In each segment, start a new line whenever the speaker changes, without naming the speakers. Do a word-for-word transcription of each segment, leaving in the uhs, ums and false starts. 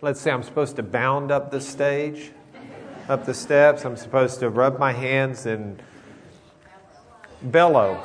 let's say I'm supposed to bound up the stage, up the steps. I'm supposed to rub my hands and bellow.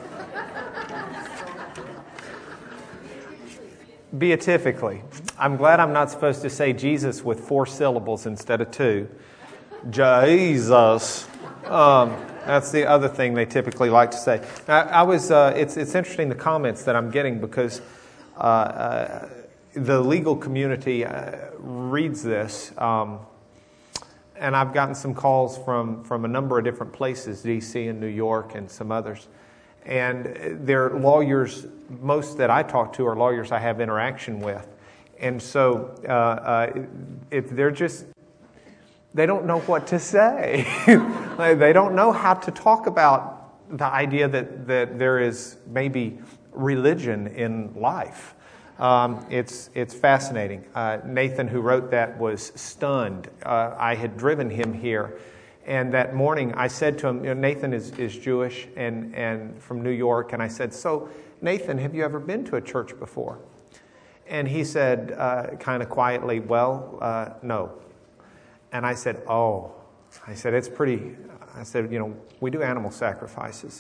Beatifically. I'm glad I'm not supposed to say Jesus with four syllables instead of two. Jesus. Um, that's the other thing they typically like to say. I, I was. Uh, it's it's interesting the comments that I'm getting because uh, uh, the legal community uh, reads this, um, and I've gotten some calls from from a number of different places, D C and New York and some others. And they're lawyers, most that I talk to are lawyers I have interaction with. And so uh, uh, if they're just, they don't know what to say. They don't know how to talk about the idea that, that there is maybe religion in life. Um, it's it's fascinating. Uh, Nathan, who wrote that, was stunned. Uh, I had driven him here. And that morning I said to him, you know, Nathan is, is Jewish and, and from New York. And I said, so Nathan, have you ever been to a church before? And he said uh, kind of quietly, well, uh, no. And I said, oh, I said, it's pretty, I said, you know, we do animal sacrifices.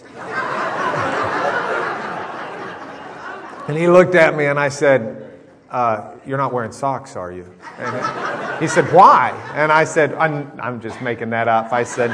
And he looked at me and I said, uh, you're not wearing socks, are you? And he said, why? And I said, I'm, I'm just making that up. I said,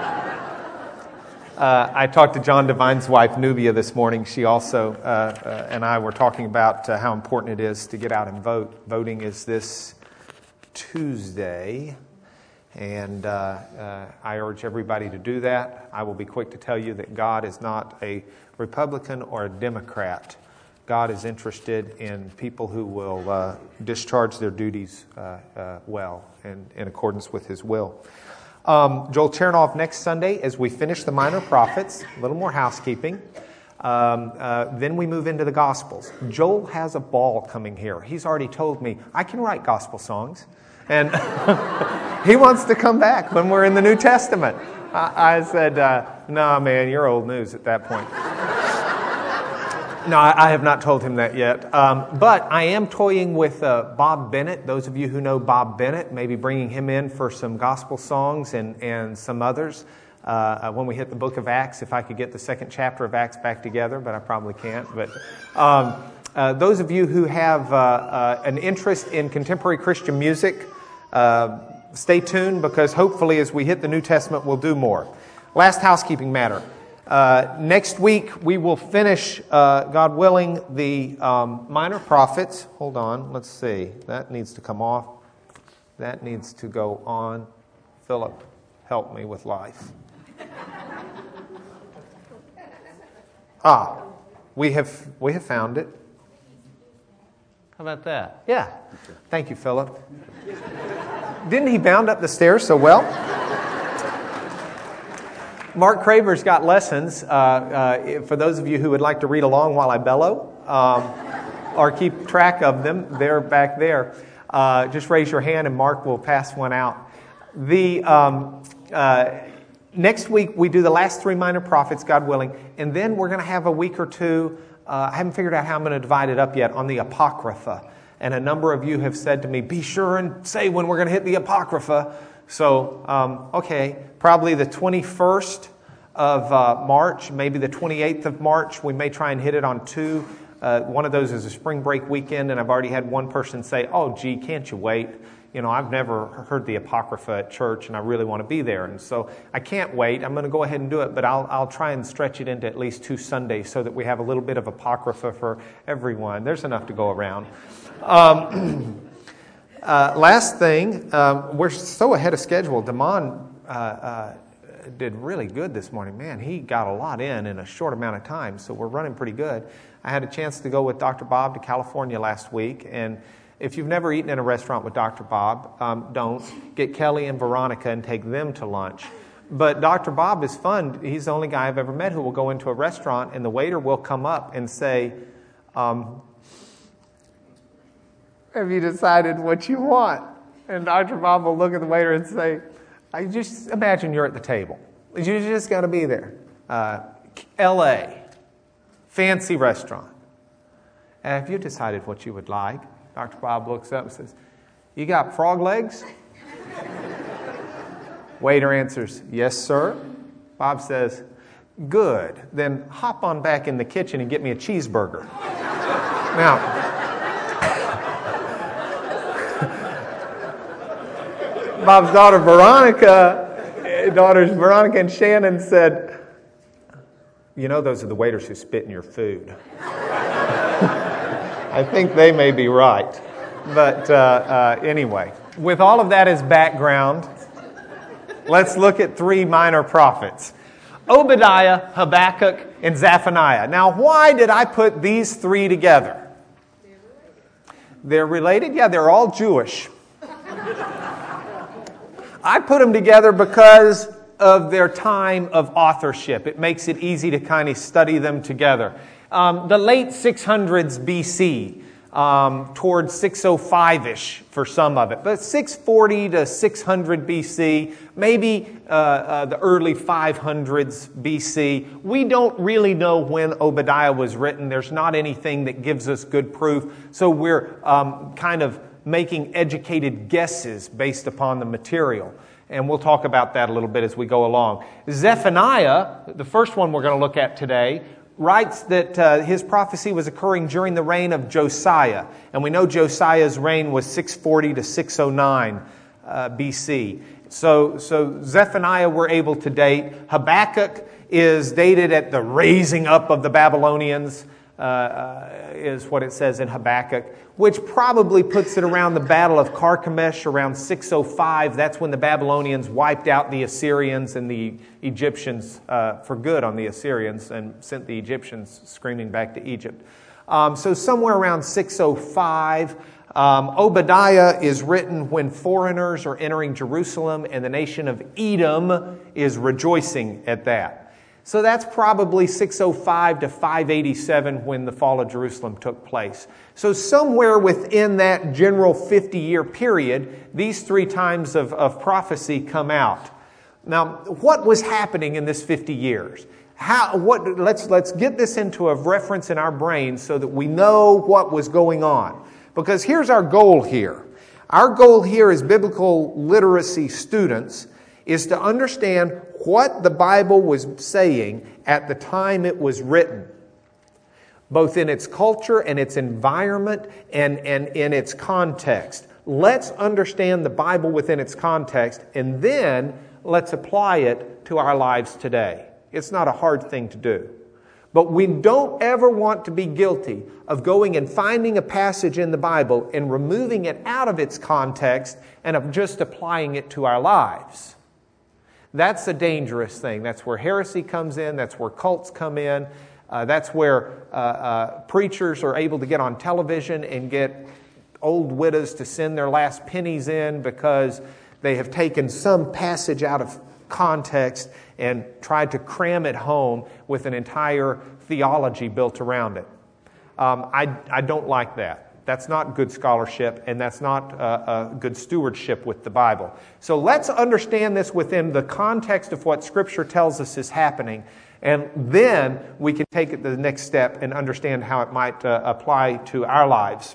uh, I talked to John Devine's wife, Nubia, this morning. She also uh, uh, and I were talking about uh, how important it is to get out and vote. Voting is this Tuesday, and uh, uh, I urge everybody to do that. I will be quick to tell you that God is not a Republican or a Democrat. God is interested in people who will uh, discharge their duties uh, uh, well and in accordance with His will. Um, Joel Chernoff next Sunday as we finish the Minor Prophets, a little more housekeeping. Um, uh, then we move into the Gospels. Joel has a ball coming here. He's already told me, I can write gospel songs. And he wants to come back when we're in the New Testament. I, I said, uh, no, man, you're old news at that point. No, I have not told him that yet. Um, but I am toying with uh, Bob Bennett. Those of you who know Bob Bennett, maybe bringing him in for some gospel songs and, and some others. Uh, when we hit the book of Acts, if I could get the second chapter of Acts back together, but I probably can't. But um, uh, those of you who have uh, uh, an interest in contemporary Christian music, uh, stay tuned because hopefully as we hit the New Testament, we'll do more. Last housekeeping matter. Uh, next week, we will finish, uh, God willing, the um, Minor Prophets. Hold on, let's see. That needs to come off. That needs to go on. Philip, help me with life. Ah, we have we have found it. How about that? Yeah. Thank you, Philip. Didn't he bound up the stairs so well? Mark Craver's got lessons. Uh, uh, for those of you who would like to read along while I bellow um, or keep track of them, they're back there. Uh, just raise your hand and Mark will pass one out. The um, uh, next week we do the last three Minor Prophets, God willing, and then we're going to have a week or two. Uh, I haven't figured out how I'm going to divide it up yet on the Apocrypha. And a number of you have said to me, be sure and say when we're going to hit the Apocrypha. So, um, okay, probably the twenty-first of uh, March, maybe the twenty-eighth of March. We may try and hit it on two. Uh, one of those is a spring break weekend, and I've already had one person say, oh, gee, can't you wait? You know, I've never heard the Apocrypha at church, and I really want to be there. And so I can't wait. I'm going to go ahead and do it, but I'll, I'll try and stretch it into at least two Sundays so that we have a little bit of Apocrypha for everyone. There's enough to go around. Um Uh, last thing, um, we're so ahead of schedule. Damon uh, uh, did really good this morning. Man, he got a lot in in a short amount of time, so we're running pretty good. I had a chance to go with Doctor Bob to California last week, and if you've never eaten in a restaurant with Doctor Bob, um, don't. Get Kelly and Veronica and take them to lunch. But Doctor Bob is fun. He's the only guy I've ever met who will go into a restaurant, and the waiter will come up and say, um, have you decided what you want? And Doctor Bob will look at the waiter and say, I just imagine you're at the table. You just got to be there. Uh, L A, fancy restaurant. And have you decided what you would like? Doctor Bob looks up and says, You got frog legs? Waiter answers, yes, sir. Bob says, good. Then hop on back in the kitchen and get me a cheeseburger. Now, Bob's daughter Veronica, daughters Veronica and Shannon said, you know, those are the waiters who spit in your food. I think they may be right. But uh, uh, anyway, with all of that as background, let's look at three minor prophets. Obadiah, Habakkuk, and Zephaniah. Now, why did I put these three together? They're related? Yeah, they're all Jewish. I put them together because of their time of authorship. It makes it easy to kind of study them together. Um, the late six hundreds B C, um, towards six oh five-ish for some of it, but six forty to six hundred B C, maybe uh, uh, the early five hundreds B C. We don't really know when Obadiah was written. There's not anything that gives us good proof, so we're um, kind of making educated guesses based upon the material. And we'll talk about that a little bit as we go along. Zephaniah, the first one we're going to look at today, writes that uh, his prophecy was occurring during the reign of Josiah. And we know Josiah's reign was six forty to six oh nine uh, B C. So, so Zephaniah we're able to date. Habakkuk is dated at the raising up of the Babylonians, uh, uh, is what it says in Habakkuk, which probably puts it around the Battle of Carchemish around six oh five. That's when the Babylonians wiped out the Assyrians and the Egyptians uh, for good on the Assyrians and sent the Egyptians screaming back to Egypt. Um, so somewhere around six oh five. Um, Obadiah is written when foreigners are entering Jerusalem and the nation of Edom is rejoicing at that. So that's probably six oh five to five eighty-seven when the fall of Jerusalem took place. So somewhere within that general fifty-year period, these three times of, of prophecy come out. Now, what was happening in this fifty years? How? What? Let's let's get this into a reference in our brains so that we know what was going on. Because here's our goal here. Our goal here as biblical literacy students is to understand what the Bible was saying at the time it was written, both in its culture and its environment and, and in its context. Let's understand the Bible within its context, and then let's apply it to our lives today. It's not a hard thing to do. But we don't ever want to be guilty of going and finding a passage in the Bible and removing it out of its context and of just applying it to our lives. That's a dangerous thing. That's where heresy comes in. That's where cults come in. Uh, that's where uh, uh, preachers are able to get on television and get old widows to send their last pennies in because they have taken some passage out of context and tried to cram it home with an entire theology built around it. Um, I, I don't like that. That's not good scholarship, and that's not uh, a good stewardship with the Bible. So let's understand this within the context of what Scripture tells us is happening, and then we can take it to the next step and understand how it might uh, apply to our lives.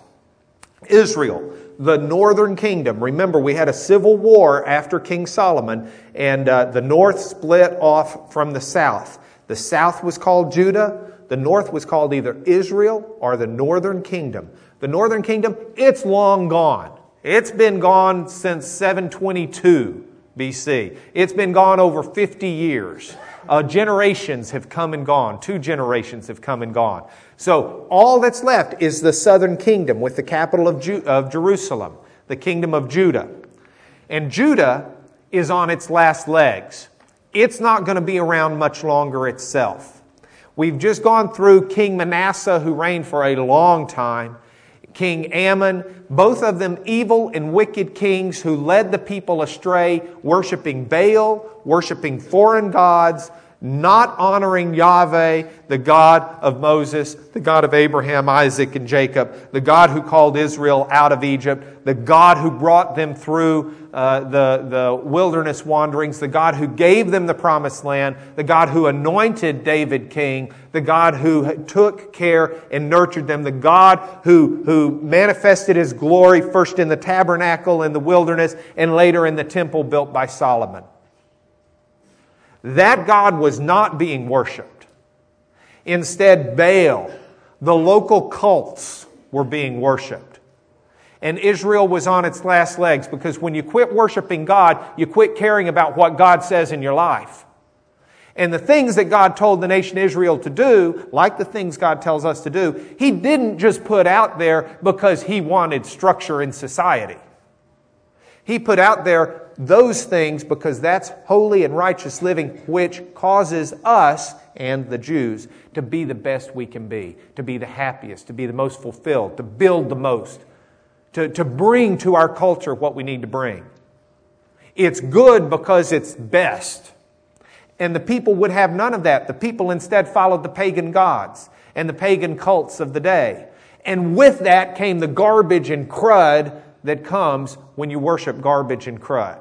Israel, the northern kingdom. Remember, we had a civil war after King Solomon, and uh, the north split off from the south. The south was called Judah. The north was called either Israel or the northern kingdom. The northern kingdom, it's long gone. It's been gone since seven twenty-two B C. It's been gone over fifty years. Uh, generations have come and gone. Two generations have come and gone. So all that's left is the southern kingdom with the capital of, Ju- of Jerusalem, the kingdom of Judah. And Judah is on its last legs. It's not going to be around much longer itself. We've just gone through King Manasseh, who reigned for a long time. King Ammon, both of them evil and wicked kings who led the people astray, worshiping Baal, worshiping foreign gods, not honoring Yahweh, the God of Moses, the God of Abraham, Isaac, and Jacob, the God who called Israel out of Egypt, the God who brought them through uh, the, the wilderness wanderings, the God who gave them the promised land, the God who anointed David king, the God who took care and nurtured them, the God who, who manifested His glory first in the tabernacle in the wilderness and later in the temple built by Solomon. That God was not being worshipped. Instead, Baal, the local cults, were being worshipped. And Israel was on its last legs, because when you quit worshiping God, you quit caring about what God says in your life. And the things that God told the nation Israel to do, like the things God tells us to do, He didn't just put out there because He wanted structure in society. He put out there those things because that's holy and righteous living, which causes us and the Jews to be the best we can be, to be the happiest, to be the most fulfilled, to build the most, to, to bring to our culture what we need to bring. It's good because it's best. And the people would have none of that. The people instead followed the pagan gods and the pagan cults of the day. And with that came the garbage and crud that comes when you worship garbage and crud.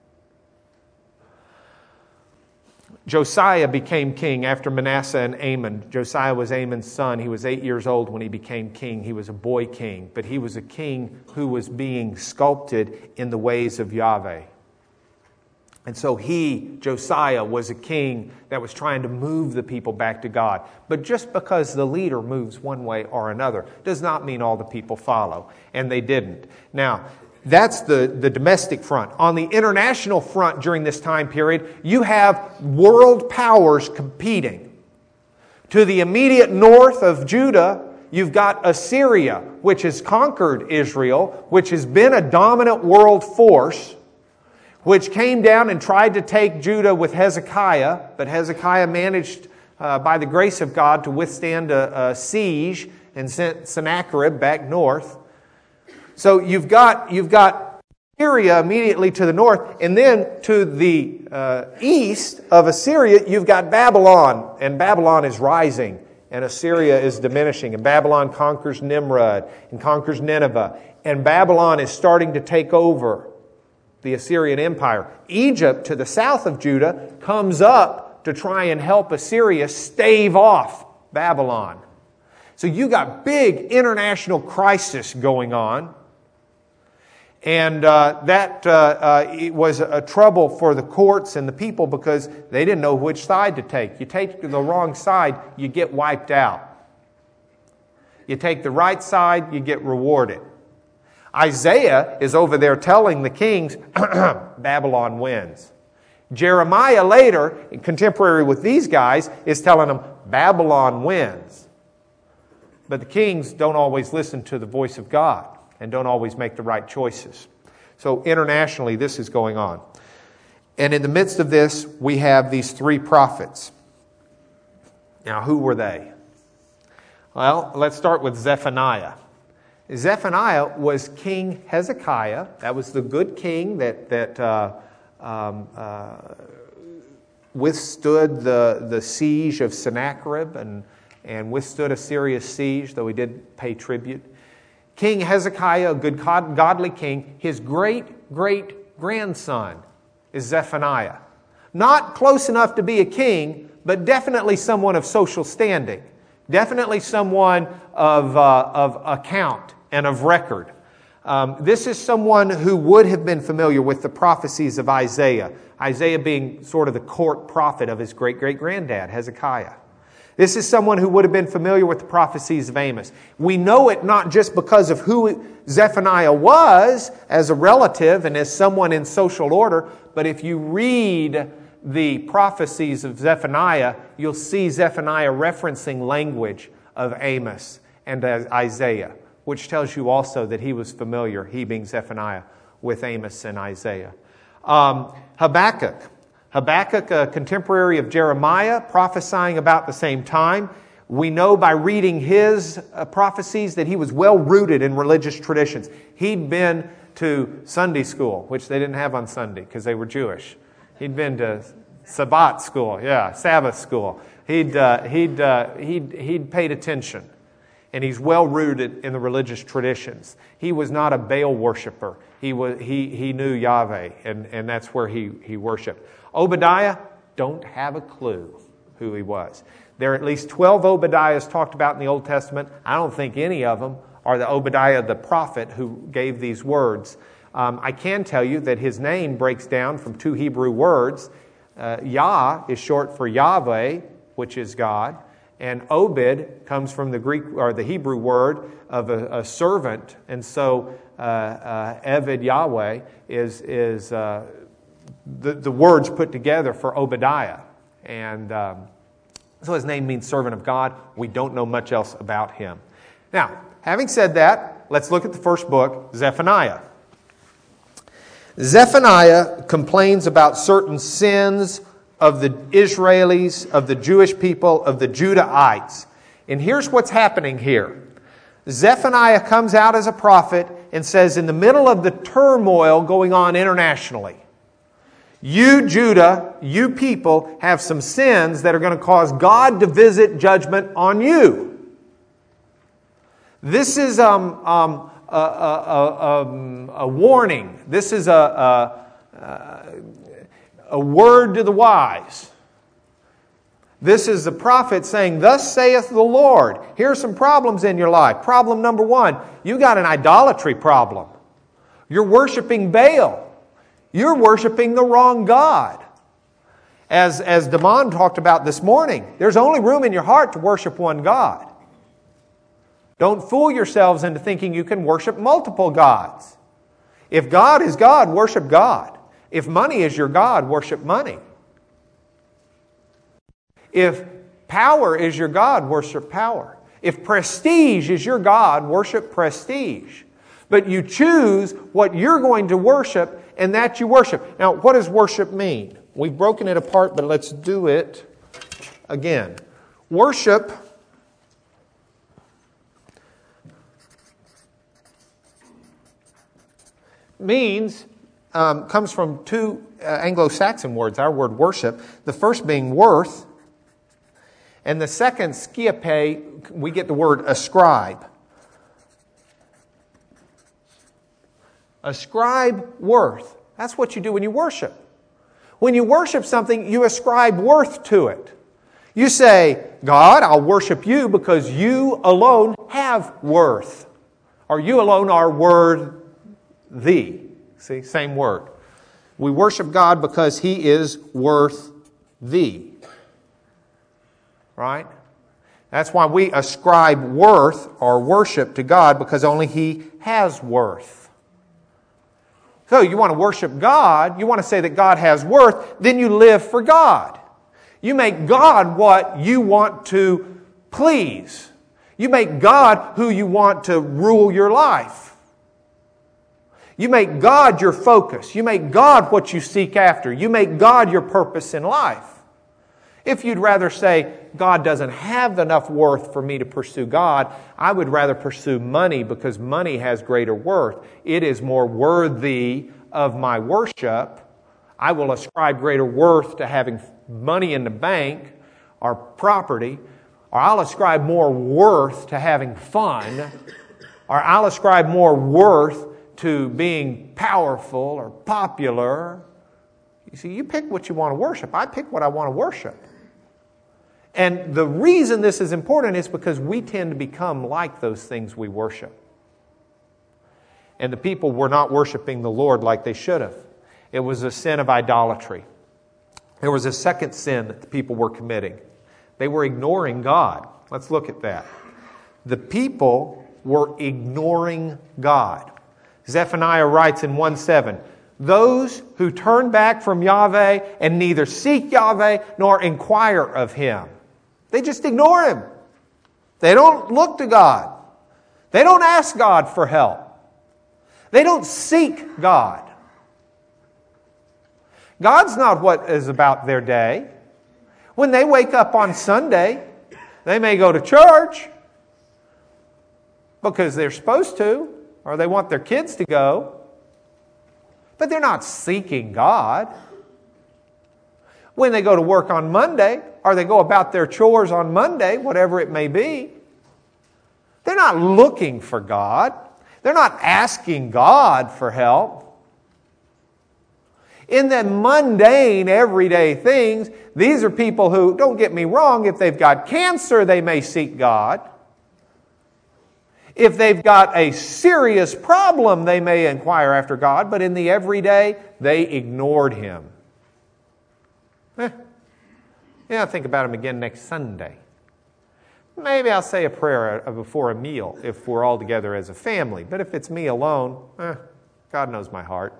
Josiah became king after Manasseh and Amon. Josiah was Amon's son. He was eight years old when he became king. He was a boy king, but he was a king who was being sculpted in the ways of Yahweh. And so he, Josiah, was a king that was trying to move the people back to God. But just because the leader moves one way or another does not mean all the people follow. And they didn't. Now, that's the, the domestic front. On the international front during this time period, you have world powers competing. To the immediate north of Judah, you've got Assyria, which has conquered Israel, which has been a dominant world force, which came down and tried to take Judah with Hezekiah, but Hezekiah managed, uh, by the grace of God, to withstand a, a siege and sent Sennacherib back north. So you've got you've got Assyria immediately to the north, and then to the uh, east of Assyria, you've got Babylon, and Babylon is rising, and Assyria is diminishing, and Babylon conquers Nimrod and conquers Nineveh, and Babylon is starting to take over the Assyrian Empire. Egypt, to the south of Judah, comes up to try and help Assyria stave off Babylon. So you got big international crisis going on. And uh, that uh, uh, it was a trouble for the courts and the people because they didn't know which side to take. You take the wrong side, you get wiped out. You take the right side, you get rewarded. Isaiah is over there telling the kings, Babylon wins. Jeremiah later, contemporary with these guys, is telling them, Babylon wins. But the kings don't always listen to the voice of God and don't always make the right choices. So internationally, this is going on. And in the midst of this, we have these three prophets. Now, who were they? Well, let's start with Zephaniah. Zephaniah was King Hezekiah. That was the good king that, that uh, um, uh, withstood the, the siege of Sennacherib and, and withstood Assyria's siege, though he did pay tribute. King Hezekiah, a good godly king, his great-great-grandson is Zephaniah. Not close enough to be a king, but definitely someone of social standing. Definitely someone of, uh, of account and of record. Um, this is someone who would have been familiar with the prophecies of Isaiah. Isaiah being sort of the court prophet of his great-great-granddad, Hezekiah. This is someone who would have been familiar with the prophecies of Amos. We know it not just because of who Zephaniah was as a relative and as someone in social order, but if you read the prophecies of Zephaniah, you'll see Zephaniah referencing language of Amos and Isaiah, which tells you also that he was familiar, he being Zephaniah, with Amos and Isaiah. Um, Habakkuk. Habakkuk, a contemporary of Jeremiah, prophesying about the same time. We know by reading his uh, prophecies that he was well rooted in religious traditions. He'd been to Sunday school, which they didn't have on Sunday because they were Jewish. He'd been to Sabbath school, yeah, Sabbath school. He'd, uh, he'd, uh, he'd, he'd paid attention, and he's well rooted in the religious traditions. He was not a Baal worshiper. He was he he knew Yahweh, and, and that's where he, he worshipped. Obadiah, don't have a clue who he was. There are at least twelve Obadiahs talked about in the Old Testament. I don't think any of them are the Obadiah the prophet who gave these words. Um, I can tell you that his name breaks down from two Hebrew words. Uh, Yah is short for Yahweh, which is God, and Obed comes from the Greek or the Hebrew word of a, a servant, and so uh, uh, Eved Yahweh is is uh, the the words put together for Obadiah, and um, so his name means servant of God. We don't know much else about him. Now, having said that, let's look at the first book, Zephaniah. Zephaniah complains about certain sins of the Israelis, of the Jewish people, of the Judahites. And here's what's happening here. Zephaniah comes out as a prophet and says, in the middle of the turmoil going on internationally, you, Judah, you people, have some sins that are going to cause God to visit judgment on you. This is um, um, a, a, a, um, a warning. This is a, a, a word to the wise. This is the prophet saying, thus saith the Lord. Here are some problems in your life. Problem number one, you got an idolatry problem. You're worshiping Baal. You're worshiping the wrong God. As, as Damon talked about this morning, there's only room in your heart to worship one God. Don't fool yourselves into thinking you can worship multiple gods. If God is God, worship God. If money is your God, worship money. If power is your God, worship power. If prestige is your God, worship prestige. But you choose what you're going to worship, and that you worship. Now, what does worship mean? We've broken it apart, but let's do it again. Worship means, um, comes from two uh, Anglo-Saxon words, our word worship. The first being worth, and the second, skiape, we get the word ascribe. Ascribe worth. That's what you do when you worship. When you worship something, you ascribe worth to it. You say, God, I'll worship you because you alone have worth. Or you alone are worthy. See, same word. We worship God because He is worthy. Right? That's why we ascribe worth or worship to God, because only He has worth. So you want to worship God, you want to say that God has worth, then you live for God. You make God what you want to please. You make God who you want to rule your life. You make God your focus. You make God what you seek after. You make God your purpose in life. If you'd rather say, God doesn't have enough worth for me to pursue God, I would rather pursue money because money has greater worth. It is more worthy of my worship. I will ascribe greater worth to having money in the bank or property, or I'll ascribe more worth to having fun, or I'll ascribe more worth to being powerful or popular. You see, you pick what you want to worship. I pick what I want to worship. And the reason this is important is because we tend to become like those things we worship. And the people were not worshiping the Lord like they should have. It was a sin of idolatry. There was a second sin that the people were committing. They were ignoring God. Let's look at that. The people were ignoring God. Zephaniah writes in one seven, those who turn back from Yahweh and neither seek Yahweh nor inquire of Him. They just ignore Him. They don't look to God. They don't ask God for help. They don't seek God. God's not what is about their day. When they wake up on Sunday, they may go to church because they're supposed to, or they want their kids to go. But they're not seeking God. When they go to work on Monday, or they go about their chores on Monday, whatever it may be, they're not looking for God. They're not asking God for help. In the mundane, everyday things, these are people who, don't get me wrong, if they've got cancer, they may seek God. If they've got a serious problem, they may inquire after God. But in the everyday, they ignored Him. Eh. Yeah, I'll think about Him again next Sunday. Maybe I'll say a prayer before a meal if we're all together as a family. But if it's me alone, eh, God knows my heart.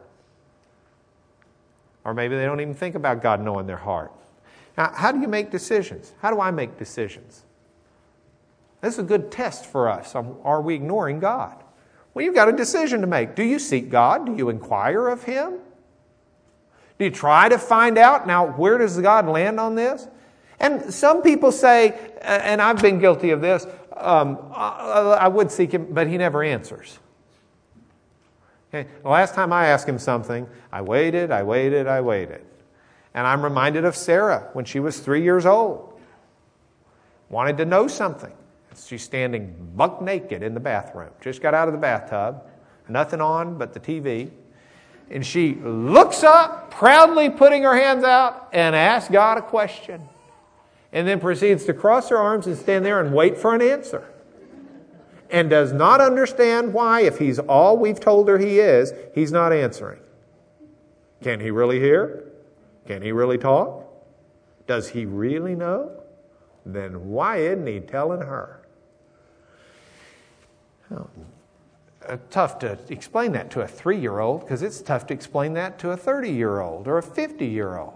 Or maybe they don't even think about God knowing their heart. Now, how do you make decisions? How do I make decisions? This is a good test for us. Are we ignoring God? Well, you've got a decision to make. Do you seek God? Do you inquire of Him? Do you try to find out, now, where does God land on this? And some people say, and I've been guilty of this, um, I, I would seek Him, but He never answers. Okay. The last time I asked Him something, I waited, I waited, I waited. And I'm reminded of Sarah when she was three years old. Wanted to know something. She's standing buck naked in the bathroom. Just got out of the bathtub. Nothing on but the T V. And she looks up, proudly putting her hands out, and asks God a question. And then proceeds to cross her arms and stand there and wait for an answer. And does not understand why, if He's all we've told her He is, He's not answering. Can He really hear? Can He really talk? Does He really know? Then why isn't He telling her? Oh, uh, tough to explain that to a three-year-old, because it's tough to explain that to a thirty-year-old or a fifty-year-old.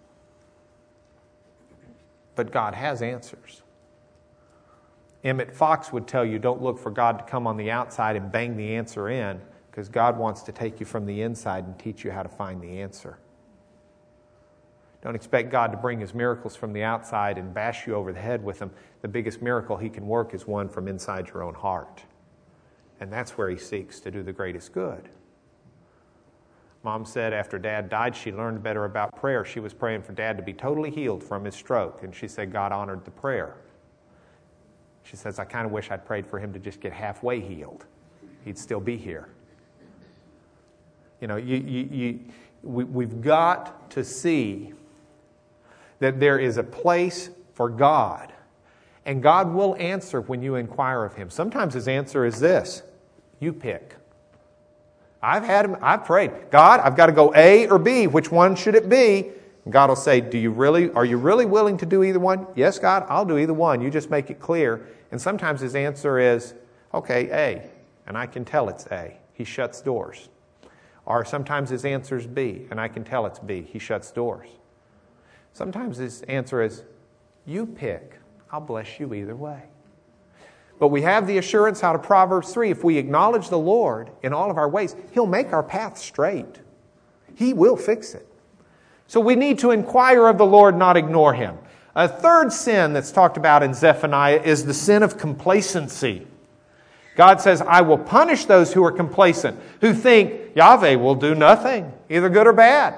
But God has answers. Emmett Fox would tell you, don't look for God to come on the outside and bang the answer in, because God wants to take you from the inside and teach you how to find the answer. Don't expect God to bring His miracles from the outside and bash you over the head with them. The biggest miracle He can work is one from inside your own heart. And that's where He seeks to do the greatest good. Mom said after Dad died, she learned better about prayer. She was praying for Dad to be totally healed from his stroke. And she said God honored the prayer. She says, I kind of wish I'd prayed for him to just get halfway healed. He'd still be here. You know, you, you, you, we, we've got to see that there is a place for God. And God will answer when you inquire of Him. Sometimes His answer is this: you pick. I've had him, I've prayed, God, I've got to go A or B. Which one should it be? And God will say, Do you really, are you really willing to do either one? Yes, God, I'll do either one. You just make it clear. And sometimes His answer is, okay, A. And I can tell it's A. He shuts doors. Or sometimes His answer is B. And I can tell it's B. He shuts doors. Sometimes His answer is, you pick. I'll bless you either way. But we have the assurance out of Proverbs three, if we acknowledge the Lord in all of our ways, He'll make our path straight. He will fix it. So we need to inquire of the Lord, not ignore Him. A third sin that's talked about in Zephaniah is the sin of complacency. God says, I will punish those who are complacent, who think Yahweh will do nothing, either good or bad.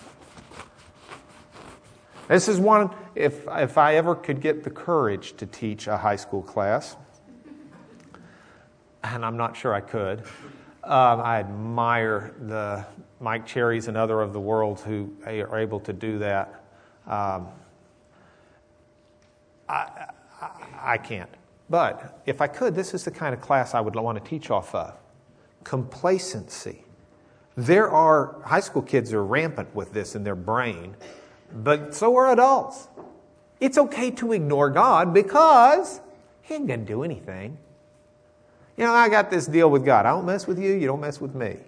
This is one, if, if I ever could get the courage to teach a high school class, and I'm not sure I could, um, I admire the Mike Cherries and other of the world who are able to do that. Um, I, I, I can't. But if I could, this is the kind of class I would want to teach off of. Complacency. There are, high school kids are rampant with this in their brain, but so are adults. It's okay to ignore God because He ain't going to do anything. You know, I got this deal with God. I don't mess with you, you don't mess with me.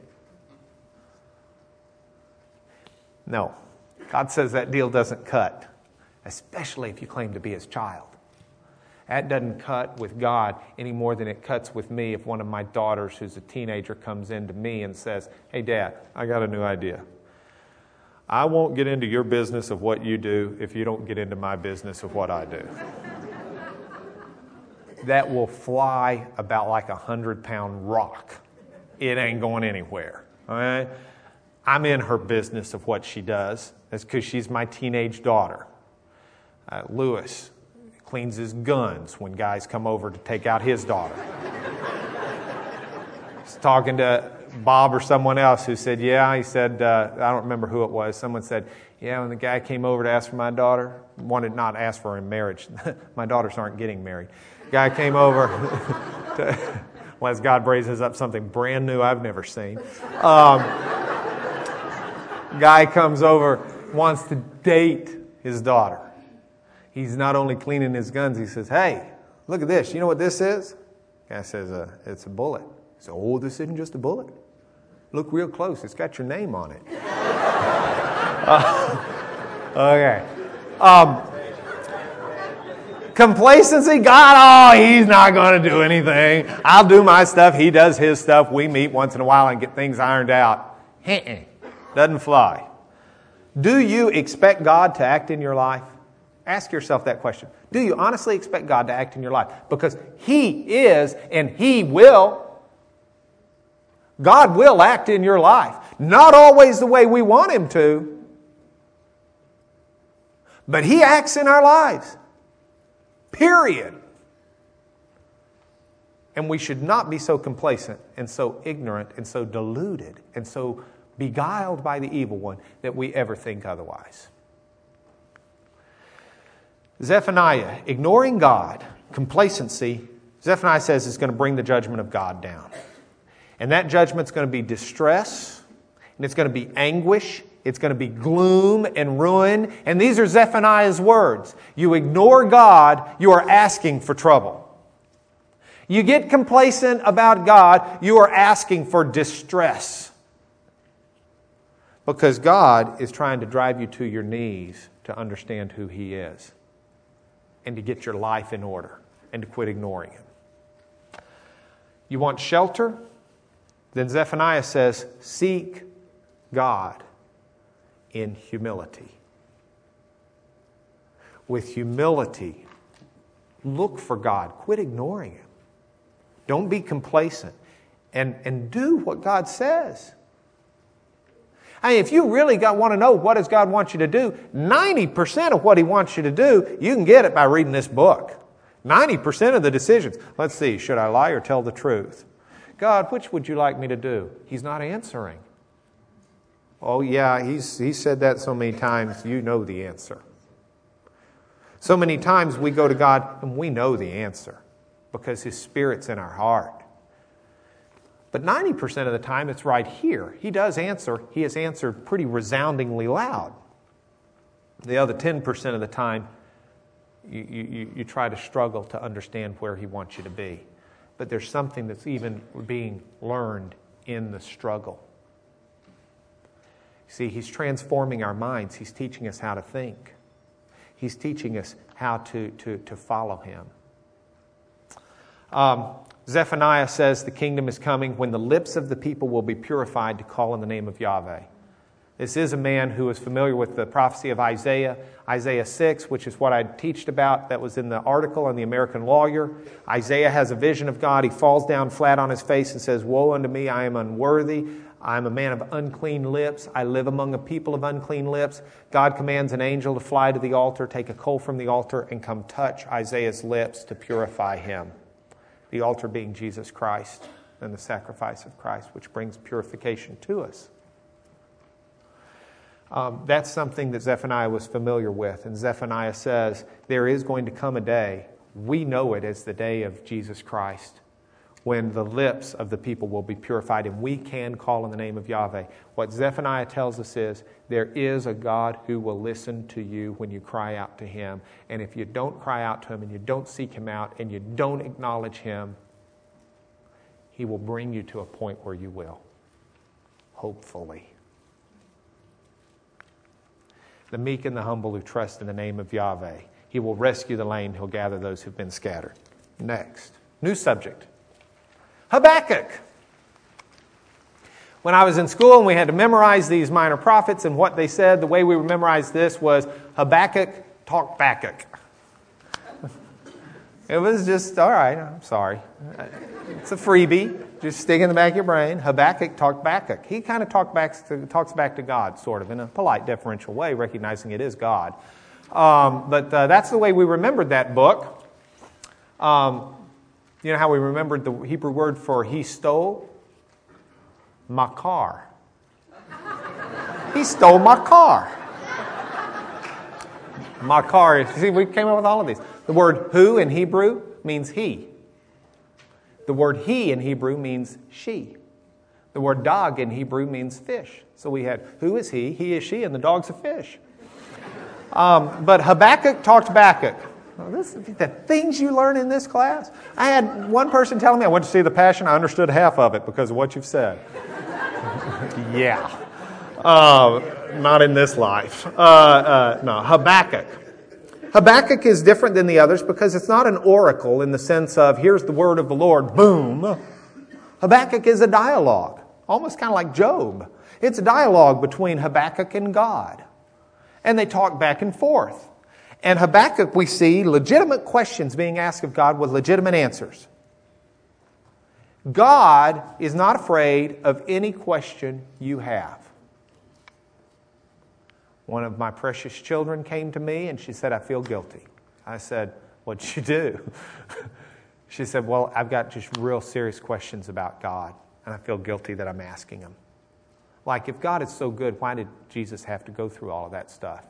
No. God says that deal doesn't cut, especially if you claim to be His child. That doesn't cut with God any more than it cuts with me if one of my daughters who's a teenager comes into me and says, hey, Dad, I got a new idea. I won't get into your business of what you do if you don't get into my business of what I do. That will fly about like a hundred-pound rock. It ain't going anywhere. All right? I'm in her business of what she does. That's because she's my teenage daughter. Uh, Lewis cleans his guns when guys come over to take out his daughter. He's talking to Bob or someone else who said, yeah, he said, uh, I don't remember who it was. Someone said, yeah, when the guy came over to ask for my daughter, wanted not to ask for her in marriage. My daughters aren't getting married. Guy came over, to, unless God raises up something brand new I've never seen. Um, guy comes over, wants to date his daughter. He's not only cleaning his guns, he says, hey, look at this. You know what this is? Guy says, uh, it's a bullet. He says, oh, this isn't just a bullet. Look real close. It's got your name on it. uh, okay. Um, complacency, God, oh, he's not going to do anything. I'll do my stuff. He does his stuff. We meet once in a while and get things ironed out. Doesn't fly. Do you expect God to act in your life? Ask yourself that question. Do you honestly expect God to act in your life? Because He is and He will. God will act in your life. Not always the way we want Him to, but He acts in our lives. Period. And we should not be so complacent and so ignorant and so deluded and so beguiled by the evil one that we ever think otherwise. Zephaniah, ignoring God, complacency, Zephaniah says is going to bring the judgment of God down. And that judgment's going to be distress, and it's going to be anguish, it's going to be gloom and ruin. And these are Zephaniah's words. You ignore God, you are asking for trouble. You get complacent about God, you are asking for distress. Because God is trying to drive you to your knees to understand who He is. And to get your life in order. And to quit ignoring Him. You want shelter? Then Zephaniah says, seek God in humility. With humility, look for God. Quit ignoring Him. Don't be complacent. And, and do what God says. I mean, if you really got, want to know what does God want you to do, ninety percent of what He wants you to do, you can get it by reading this book. ninety percent of the decisions. Let's see, should I lie or tell the truth? God, which would you like me to do? He's not answering. Oh yeah, he's he said that so many times, you know the answer. So many times we go to God and we know the answer because His Spirit's in our heart. But ninety percent of the time it's right here. He does answer. He has answered pretty resoundingly loud. The other ten percent of the time, you, you, you try to struggle to understand where He wants you to be. But there's something that's even being learned in the struggle. See, He's transforming our minds. He's teaching us how to think. He's teaching us how to, to, to follow Him. Um, Zephaniah says the kingdom is coming when the lips of the people will be purified to call in the name of Yahweh. This is a man who is familiar with the prophecy of Isaiah, Isaiah six, which is what I teached about. That was in the article on the American Lawyer. Isaiah has a vision of God. He falls down flat on his face and says, woe unto me, I am unworthy. I am a man of unclean lips. I live among a people of unclean lips. God commands an angel to fly to the altar, take a coal from the altar, and come touch Isaiah's lips to purify him. The altar being Jesus Christ and the sacrifice of Christ, which brings purification to us. Um, that's something that Zephaniah was familiar with. And Zephaniah says, there is going to come a day, we know it as the day of Jesus Christ, when the lips of the people will be purified and we can call in the name of Yahweh. What Zephaniah tells us is, there is a God who will listen to you when you cry out to Him. And if you don't cry out to Him and you don't seek Him out and you don't acknowledge Him, He will bring you to a point where you will. Hopefully. The meek and the humble who trust in the name of Yahweh. He will rescue the lame. He'll gather those who've been scattered. Next. New subject. Habakkuk. When I was in school and we had to memorize these minor prophets and what they said, the way we memorized this was Habakkuk, talk Backuk. It was just, all right, I'm sorry. It's a freebie. Just stick in the back of your brain. Habakkuk talked back. He kind of talked back to, talks back to God, sort of, in a polite, deferential way, recognizing it is God. Um, but uh, that's the way we remembered that book. Um, you know how we remembered the Hebrew word for he stole? Makar. He stole my car. Makar. See, we came up with all of these. The word who in Hebrew means he. The word he in Hebrew means she. The word dog in Hebrew means fish. So we had who is he, he is she, and the dog's a fish. Um, but Habakkuk talked Habakkuk. Well, this, the things you learn in this class. I had one person telling me, I went to see The Passion, I understood half of it because of what you've said. Yeah. Uh, not in this life. Uh, uh, no, Habakkuk. Habakkuk is different than the others because it's not an oracle in the sense of, here's the word of the Lord, boom. Habakkuk is a dialogue, almost kind of like Job. It's a dialogue between Habakkuk and God. And they talk back and forth. And Habakkuk, we see legitimate questions being asked of God with legitimate answers. God is not afraid of any question you have. One of my precious children came to me and she said, I feel guilty. I said, what'd you do? She said, well, I've got just real serious questions about God, and I feel guilty that I'm asking them. Like, if God is so good, why did Jesus have to go through all of that stuff?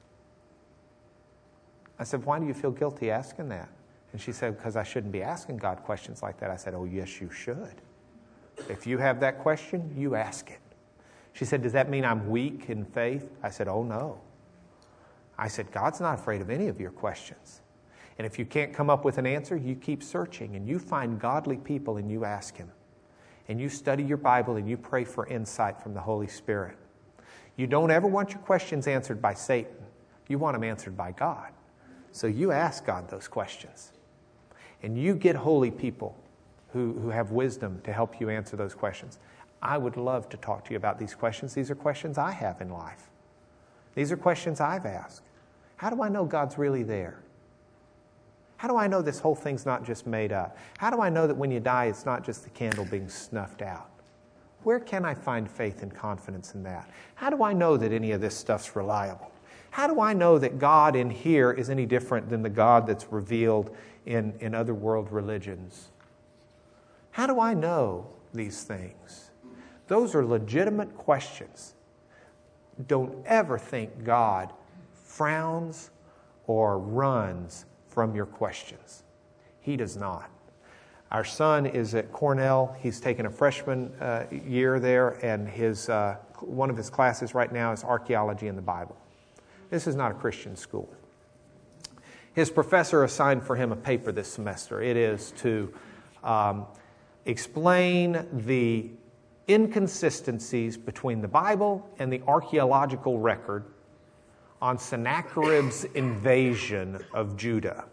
I said, why do you feel guilty asking that? And she said, because I shouldn't be asking God questions like that. I said, oh, yes, you should. If you have that question, you ask it. She said, does that mean I'm weak in faith? I said, oh, no. I said, God's not afraid of any of your questions. And if you can't come up with an answer, you keep searching and you find godly people and you ask Him. And you study your Bible and you pray for insight from the Holy Spirit. You don't ever want your questions answered by Satan. You want them answered by God. So you ask God those questions. And you get holy people who, who have wisdom to help you answer those questions. I would love to talk to you about these questions. These are questions I have in life. These are questions I've asked. How do I know God's really there? How do I know this whole thing's not just made up? How do I know that when you die, it's not just the candle being snuffed out? Where can I find faith and confidence in that? How do I know that any of this stuff's reliable? How do I know that God in here is any different than the God that's revealed in, in other world religions? How do I know these things? Those are legitimate questions. Don't ever think God frowns or runs from your questions. He does not. Our son is at Cornell. He's taken a freshman uh, year there, and his uh, one of his classes right now is archaeology in the Bible. This is not a Christian school. His professor assigned for him a paper this semester. It is to um, explain the inconsistencies between the Bible and the archaeological record on Sennacherib's invasion of Judah.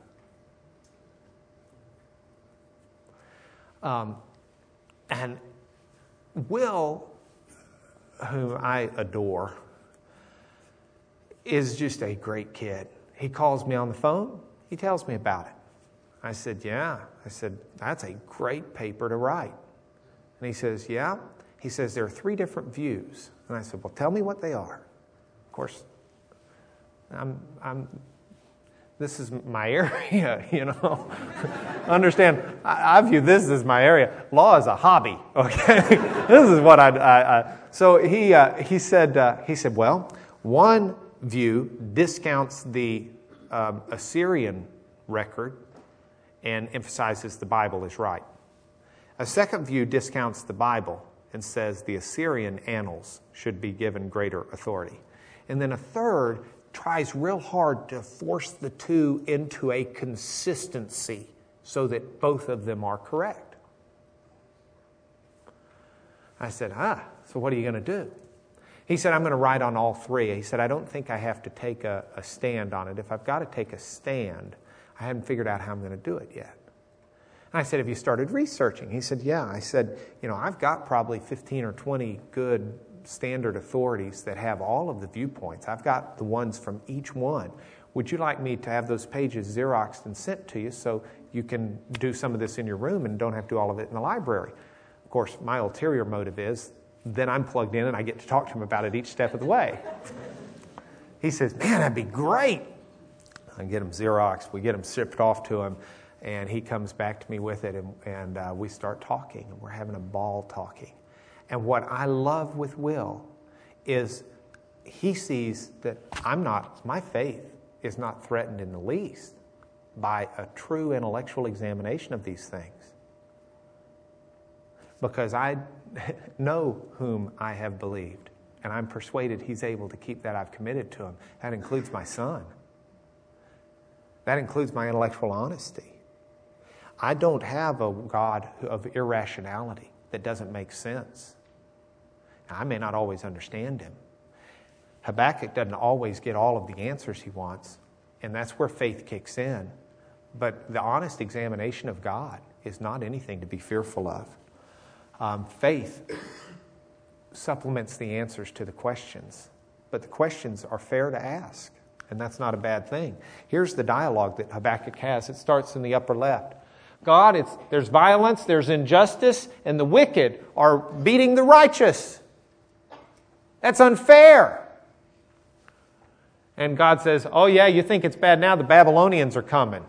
Um, and Will, whom I adore, is just a great kid. He calls me on the phone. He tells me about it. I said, yeah. I said, that's a great paper to write. And he says, yeah. He says, there are three different views. And I said, well, tell me what they are. Of course, I'm, I'm, this is my area, you know. Understand, I, I view this as my area. Law is a hobby, okay? This is what I, I, I so he, uh, he said, uh, he said, well, one view discounts the um, Assyrian record and emphasizes the Bible is right. A second view discounts the Bible and says the Assyrian annals should be given greater authority. And then a third tries real hard to force the two into a consistency so that both of them are correct. I said, ah, so what are you going to do? He said, I'm going to write on all three. He said, I don't think I have to take a, a stand on it. If I've got to take a stand, I haven't figured out how I'm going to do it yet. And I said, have you started researching? He said, yeah. I said, you know, I've got probably fifteen or twenty good standard authorities that have all of the viewpoints. I've got the ones from each one. Would you like me to have those pages Xeroxed and sent to you so you can do some of this in your room and don't have to do all of it in the library? course, my ulterior motive is, then I'm plugged in and I get to talk to him about it each step of the way. He says, man, that'd be great. I get him Xerox, we get him shipped off to him, and he comes back to me with it, and, and uh, we start talking, and we're having a ball talking. And what I love with Will is he sees that I'm not, my faith is not threatened in the least by a true intellectual examination of these things. Because I know whom I have believed, and I'm persuaded he's able to keep that I've committed to him. That includes my son. That includes my intellectual honesty. I don't have a God of irrationality that doesn't make sense. Now, I may not always understand him. Habakkuk doesn't always get all of the answers he wants, and that's where faith kicks in. But the honest examination of God is not anything to be fearful of. Um, faith supplements the answers to the questions, but the questions are fair to ask, and that's not a bad thing. Here's the dialogue that Habakkuk has. It starts in the upper left. God, it's, there's violence, there's injustice, and the wicked are beating the righteous. That's unfair. And God says, oh yeah, you think it's bad now? The Babylonians are coming.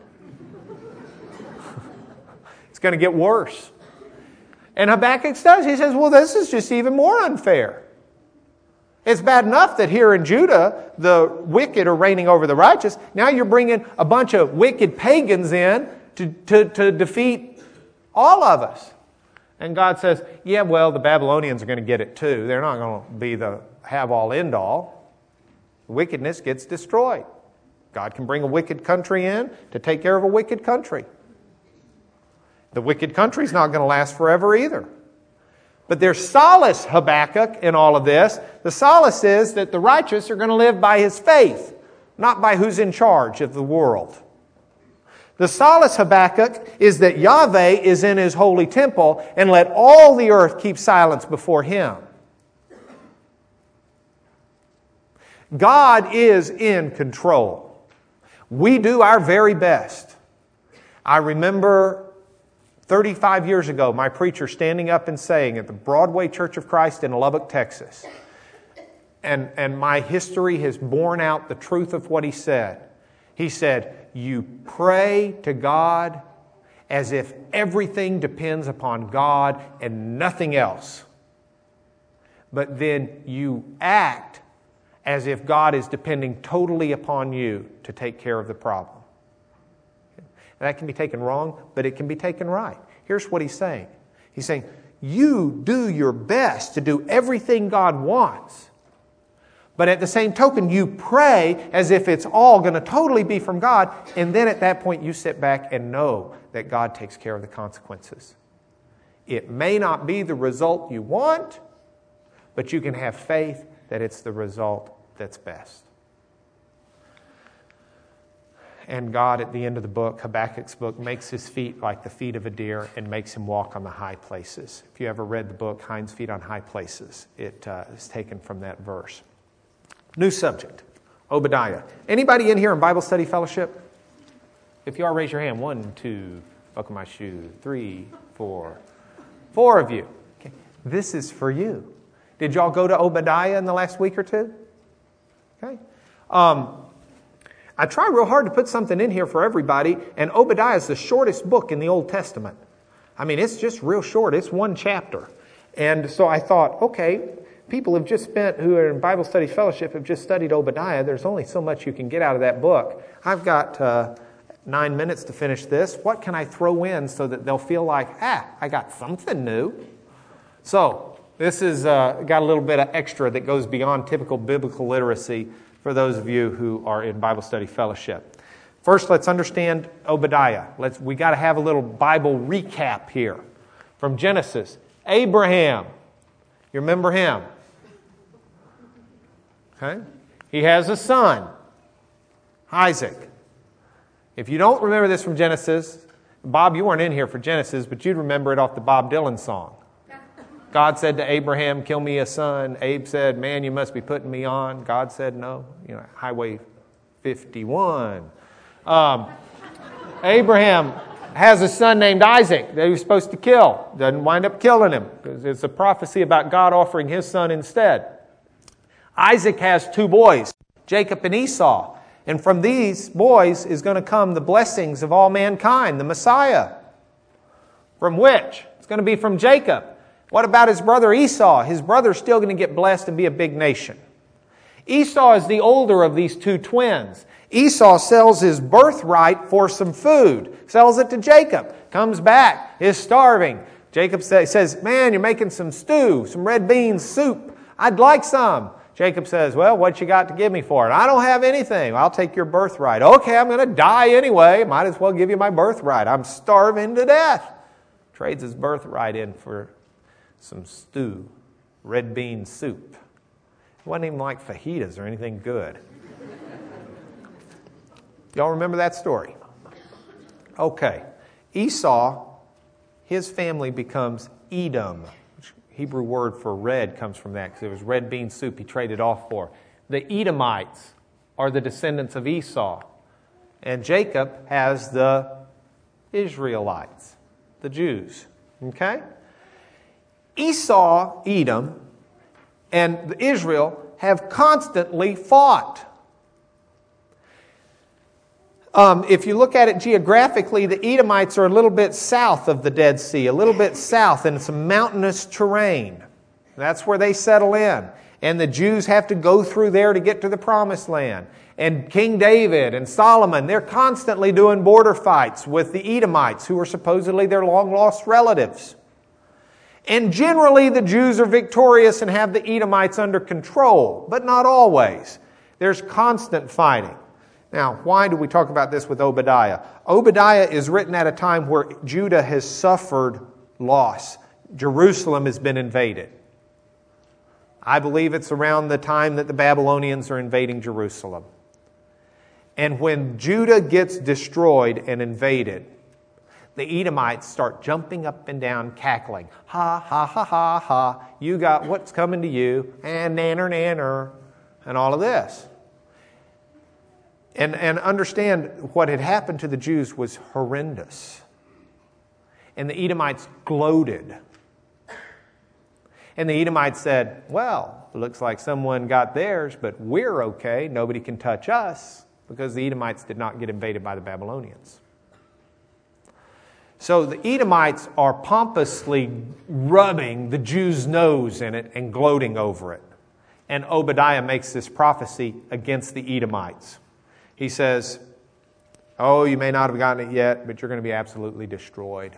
It's going to get worse. And Habakkuk does. He says, well, this is just even more unfair. It's bad enough that here in Judah, the wicked are reigning over the righteous. Now you're bringing a bunch of wicked pagans in to, to, to defeat all of us. And God says, yeah, well, the Babylonians are going to get it too. They're not going to be the have-all, end-all. Wickedness gets destroyed. God can bring a wicked country in to take care of a wicked country. The wicked country's not going to last forever either. But there's solace, Habakkuk, in all of this. The solace is that the righteous are going to live by his faith, not by who's in charge of the world. The solace, Habakkuk, is that Yahweh is in his holy temple, and let all the earth keep silence before him. God is in control. We do our very best. I remember thirty-five years ago, my preacher standing up and saying at the Broadway Church of Christ in Lubbock, Texas, and, and my history has borne out the truth of what he said. He said, you pray to God as if everything depends upon God and nothing else. But then you act as if God is depending totally upon you to take care of the problem. That can be taken wrong, but it can be taken right. Here's what he's saying. He's saying, you do your best to do everything God wants. But at the same token, you pray as if it's all going to totally be from God. And then at that point, you sit back and know that God takes care of the consequences. It may not be the result you want, but you can have faith that it's the result that's best. And God, at the end of the book, Habakkuk's book, makes his feet like the feet of a deer and makes him walk on the high places. If you ever read the book, Hind's Feet on High Places, it uh, is taken from that verse. New subject, Obadiah. Anybody in here in Bible Study Fellowship? If you are, raise your hand. One, two, buckle my shoe. Three, four. Four of you. Okay. This is for you. Did y'all go to Obadiah in the last week or two? Okay. Um, I try real hard to put something in here for everybody, and Obadiah is the shortest book in the Old Testament. I mean, it's just real short. It's one chapter. And so I thought, okay, people have just spent, who are in Bible Study Fellowship, have just studied Obadiah. There's only so much you can get out of that book. I've got uh, nine minutes to finish this. What can I throw in so that they'll feel like, ah, I got something new? So this has uh, got a little bit of extra that goes beyond typical biblical literacy for those of you who are in Bible Study Fellowship. First, let's understand Obadiah. Let's, we got to have a little Bible recap here. From Genesis, Abraham. You remember him? Okay. He has a son, Isaac. If you don't remember this from Genesis, Bob, you weren't in here for Genesis, but you'd remember it off the Bob Dylan song. God said to Abraham, kill me a son. Abe said, man, you must be putting me on. God said, no. You know, Highway fifty-one. Um, Abraham, has a son named Isaac that he was supposed to kill. Doesn't wind up killing him, because it's a prophecy about God offering his son instead. Isaac has two boys, Jacob and Esau. And from these boys is going to come the blessings of all mankind, the Messiah. From which? It's going to be from Jacob. What about his brother Esau? His brother's still going to get blessed and be a big nation. Esau is the older of these two twins. Esau sells his birthright for some food. Sells it to Jacob. Comes back. Is starving. Jacob say, says, man, you're making some stew, some red bean soup. I'd like some. Jacob says, well, what you got to give me for it? I don't have anything. I'll take your birthright. Okay, I'm going to die anyway. Might as well give you my birthright. I'm starving to death. Trades his birthright in for some stew, red bean soup. It wasn't even like fajitas or anything good. Y'all remember that story? Okay. Esau, his family becomes Edom. Which Hebrew word for red comes from that, because it was red bean soup he traded off for. The Edomites are the descendants of Esau. And Jacob has the Israelites, the Jews. Okay? Esau, Edom, and Israel have constantly fought. Um, if you look at it geographically, the Edomites are a little bit south of the Dead Sea, a little bit south in some mountainous terrain. That's where they settle in. And the Jews have to go through there to get to the Promised Land. And King David and Solomon, they're constantly doing border fights with the Edomites, who are supposedly their long-lost relatives. And generally, the Jews are victorious and have the Edomites under control, but not always. There's constant fighting. Now, why do we talk about this with Obadiah? Obadiah is written at a time where Judah has suffered loss. Jerusalem has been invaded. I believe it's around the time that the Babylonians are invading Jerusalem. And when Judah gets destroyed and invaded, the Edomites start jumping up and down, cackling. Ha, ha, ha, ha, ha. You got what's coming to you, and nanner, nanner, and all of this. And, and understand what had happened to the Jews was horrendous. And the Edomites gloated. And the Edomites said, well, it looks like someone got theirs, but we're okay. Nobody can touch us, because the Edomites did not get invaded by the Babylonians. So the Edomites are pompously rubbing the Jews' nose in it and gloating over it. And Obadiah makes this prophecy against the Edomites. He says, oh, you may not have gotten it yet, but you're going to be absolutely destroyed.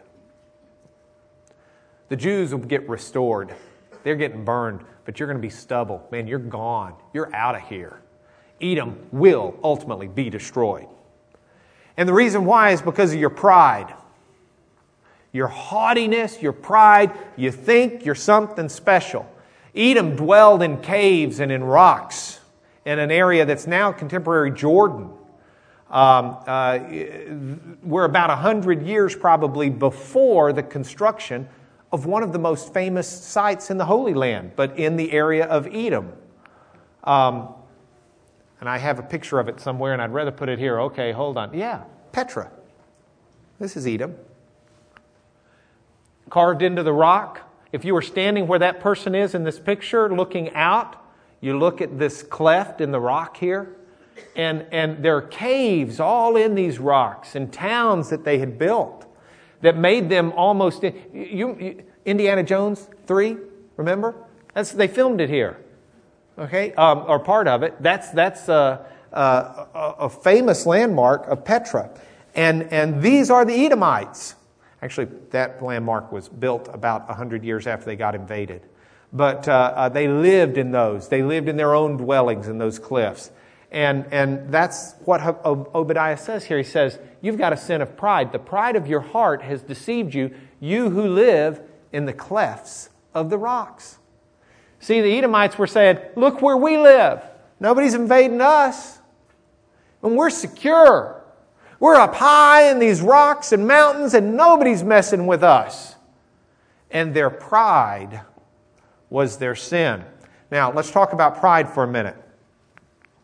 The Jews will get restored. They're getting burned, but you're going to be stubble. Man, you're gone. You're out of here. Edom will ultimately be destroyed. And the reason why is because of your pride. Your haughtiness, your pride. You think you're something special. Edom dwelled in caves and in rocks in an area that's now contemporary Jordan. Um, uh, we're about one hundred years probably before the construction of one of the most famous sites in the Holy Land, but in the area of Edom. Um, and I have a picture of it somewhere, and I'd rather put it here. Okay, hold on. Yeah, Petra. This is Edom. Carved into the rock. If you were standing where that person is in this picture, looking out, you look at this cleft in the rock here, and, and there are caves all in these rocks and towns that they had built that made them almost... You, you, Indiana Jones three, remember? That's, they filmed it here, okay, um, or part of it. That's, that's a, a, a famous landmark of Petra. And, and these are the Edomites. Actually, that landmark was built about one hundred years after they got invaded. But uh, uh, they lived in those. They lived in their own dwellings in those cliffs. And, and that's what Obadiah says here. He says, you've got a sin of pride. The pride of your heart has deceived you, you who live in the clefts of the rocks. See, the Edomites were saying, look where we live. Nobody's invading us. And we're secure. We're up high in these rocks and mountains, and nobody's messing with us. And their pride was their sin. Now, let's talk about pride for a minute.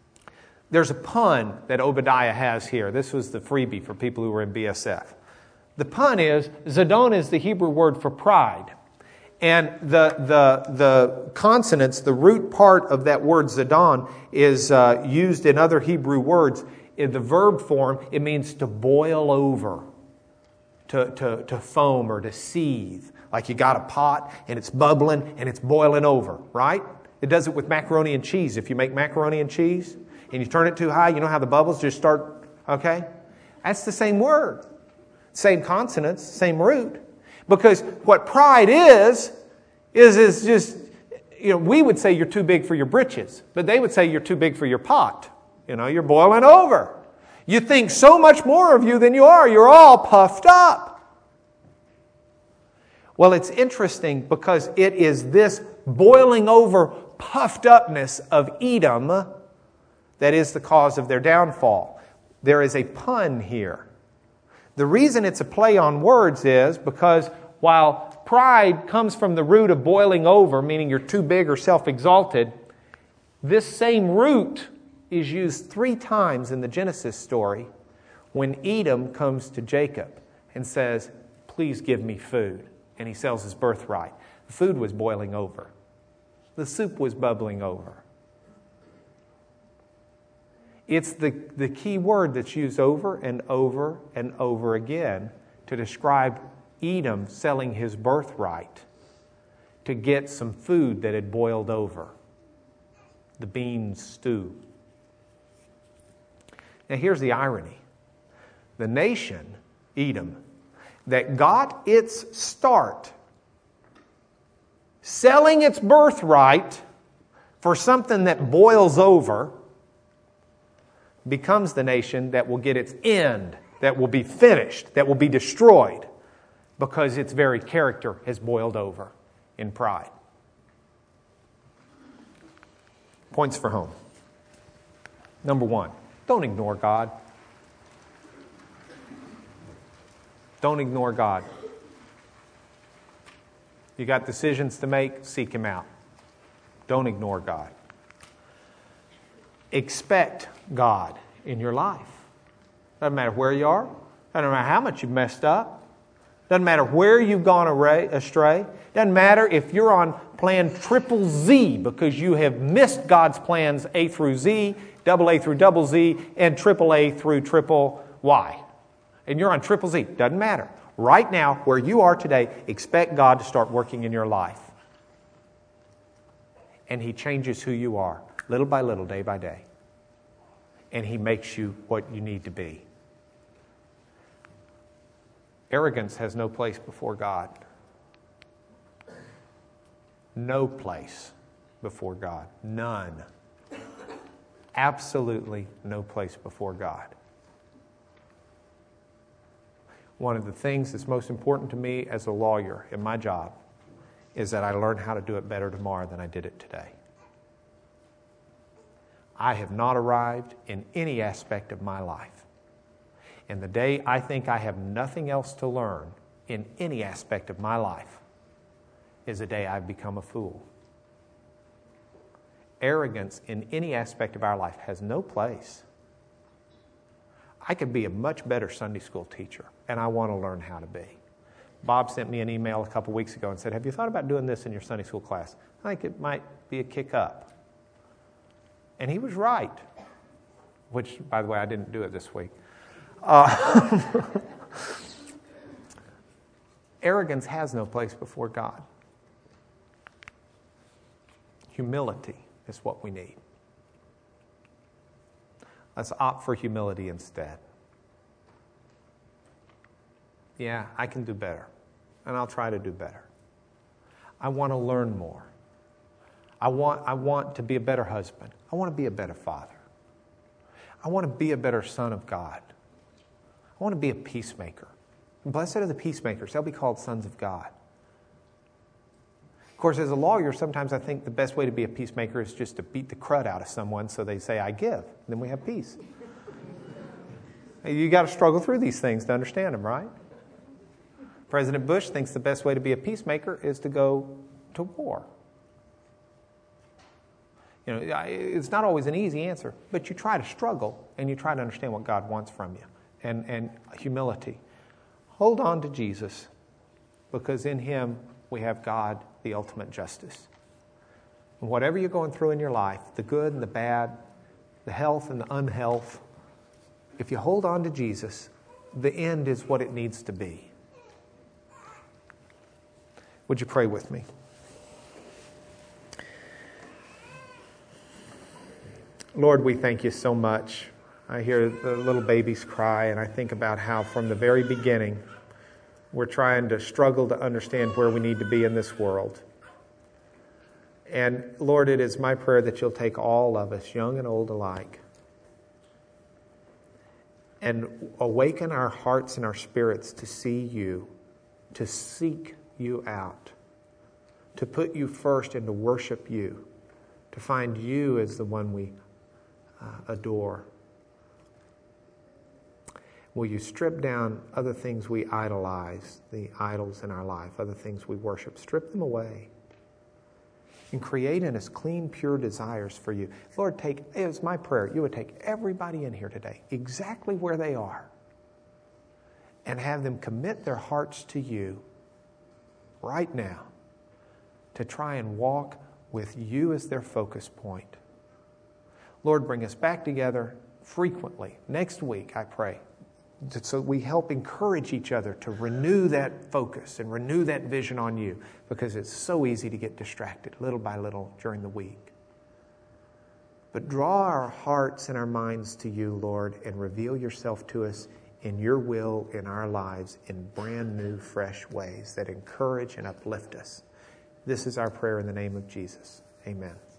There's a pun that Obadiah has here. This was the freebie for people who were in B S F. The pun is, Zidon is the Hebrew word for pride. And the, the, the consonants, the root part of that word Zidon, is uh, used in other Hebrew words. In the verb form, it means to boil over, to, to, to foam or to seethe. Like you got a pot and it's bubbling and it's boiling over, right? It does it with macaroni and cheese. If you make macaroni and cheese and you turn it too high, you know how the bubbles just start, okay? That's the same word. Same consonants, same root. Because what pride is, is, is just, you know, we would say you're too big for your britches, but they would say you're too big for your pot. You know, you're boiling over. You think so much more of you than you are. You're all puffed up. Well, it's interesting because it is this boiling over puffed upness of Edom that is the cause of their downfall. There is a pun here. The reason it's a play on words is because while pride comes from the root of boiling over, meaning you're too big or self-exalted, this same root is used three times in the Genesis story when Edom comes to Jacob and says, please give me food. And he sells his birthright. The food was boiling over. The soup was bubbling over. It's the, the key word that's used over and over and over again to describe Edom selling his birthright to get some food that had boiled over. The bean stew. Now here's the irony. The nation, Edom, that got its start selling its birthright for something that boils over becomes the nation that will get its end, that will be finished, that will be destroyed because its very character has boiled over in pride. Points for home. Number one, don't ignore God. Don't ignore God. You got decisions to make, seek Him out. Don't ignore God. Expect God in your life. Doesn't matter where you are. Doesn't matter how much you've messed up. Doesn't matter where you've gone astray. Doesn't matter if you're on plan triple Z because you have missed God's plans A through Z, double A through double Z, and triple A through triple Y. And you're on triple Z. Doesn't matter. Right now, where you are today, expect God to start working in your life. And He changes who you are, little by little, day by day. And He makes you what you need to be. Arrogance has no place before God. No place before God. None. Absolutely no place before God. One of the things that's most important to me as a lawyer in my job is that I learn how to do it better tomorrow than I did it today. I have not arrived in any aspect of my life. And the day I think I have nothing else to learn in any aspect of my life is the day I've become a fool. Arrogance in any aspect of our life has no place. I could be a much better Sunday school teacher, and I want to learn how to be. Bob sent me an email a couple weeks ago and said, have you thought about doing this in your Sunday school class? I think it might be a kick up. And he was right, which, by the way, I didn't do it this week. Uh, arrogance has no place before God. Humility is what we need. Let's opt for humility instead. Yeah, I can do better, and I'll try to do better. I want to learn more. I want, I want to be a better husband. I want to be a better father. I want to be a better son of God. I want to be a peacemaker. Blessed are the peacemakers. They'll be called sons of God. Of course, as a lawyer, sometimes I think the best way to be a peacemaker is just to beat the crud out of someone so they say, I give. Then we have peace. You got to struggle through these things to understand them, right? President Bush thinks the best way to be a peacemaker is to go to war. You know, it's not always an easy answer, but you try to struggle and you try to understand what God wants from you. And, and humility. hold on to Jesus, because in him we have God, the ultimate justice. And whatever you're going through in your life, the good and the bad, the health and the unhealth, if you hold on to Jesus, the end is what it needs to be. Would you pray with me? Lord, we thank you so much. I hear the little babies cry, and I think about how from the very beginning we're trying to struggle to understand where we need to be in this world. And Lord, it is my prayer that you'll take all of us, young and old alike, and awaken our hearts and our spirits to see you, to seek you out, to put you first and to worship you, to find you as the one we uh, adore. Will you strip down other things we idolize, the idols in our life, other things we worship? Strip them away and create in us clean, pure desires for you. Lord, take, it was my prayer, you would take everybody in here today, exactly where they are, and have them commit their hearts to you right now to try and walk with you as their focus point. Lord, bring us back together frequently. Next week, I pray, so we help encourage each other to renew that focus and renew that vision on you, because it's so easy to get distracted little by little during the week. But draw our hearts and our minds to you, Lord, and reveal yourself to us in your will in our lives in brand new, fresh ways that encourage and uplift us. This is our prayer in the name of Jesus. Amen.